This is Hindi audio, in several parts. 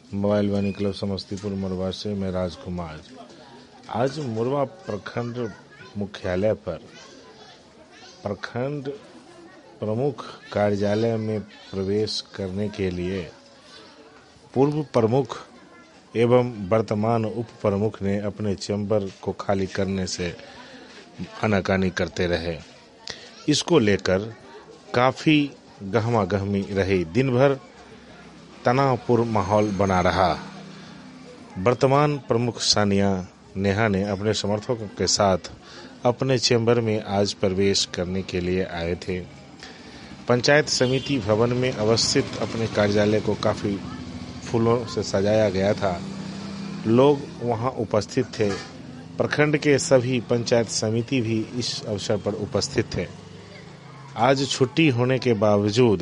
मोबाइल वानी क्लब समस्तीपुर मुरबा से मैं राजकुमार। आज मुरबा प्रखंड मुख्यालय पर प्रखंड प्रमुख कार्यालय में प्रवेश करने के लिए पूर्व प्रमुख एवं वर्तमान उप प्रमुख ने अपने चैम्बर को खाली करने से आनाकानी करते रहे। इसको लेकर काफ़ी गहमा-गहमी रही। दिन भर तनावपूर्ण माहौल बना रहा। वर्तमान प्रमुख सानिया नेहा ने अपने समर्थकों के साथ अपने चैम्बर में आज प्रवेश करने के लिए आए थे। पंचायत समिति भवन में अवस्थित अपने कार्यालय को काफ़ी फूलों से सजाया गया था। लोग वहां उपस्थित थे। प्रखंड के सभी पंचायत समिति भी इस अवसर पर उपस्थित थे। आज छुट्टी होने के बावजूद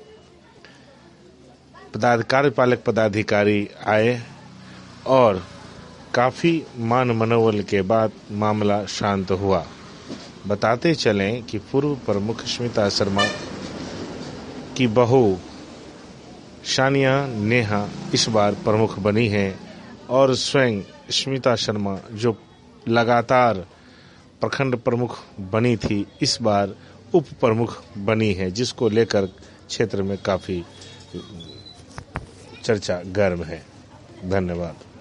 कार्यपालक पदाधिकारी आए और काफ़ी मान मनोबल के बाद मामला शांत हुआ। बताते चलें कि पूर्व प्रमुख स्मिता शर्मा की बहू सानिया नेहा इस बार प्रमुख बनी हैं और स्वयं स्मिता शर्मा जो लगातार प्रखंड प्रमुख बनी थी, इस बार उप प्रमुख बनी है, जिसको लेकर क्षेत्र में काफ़ी चर्चा गर्म है। धन्यवाद।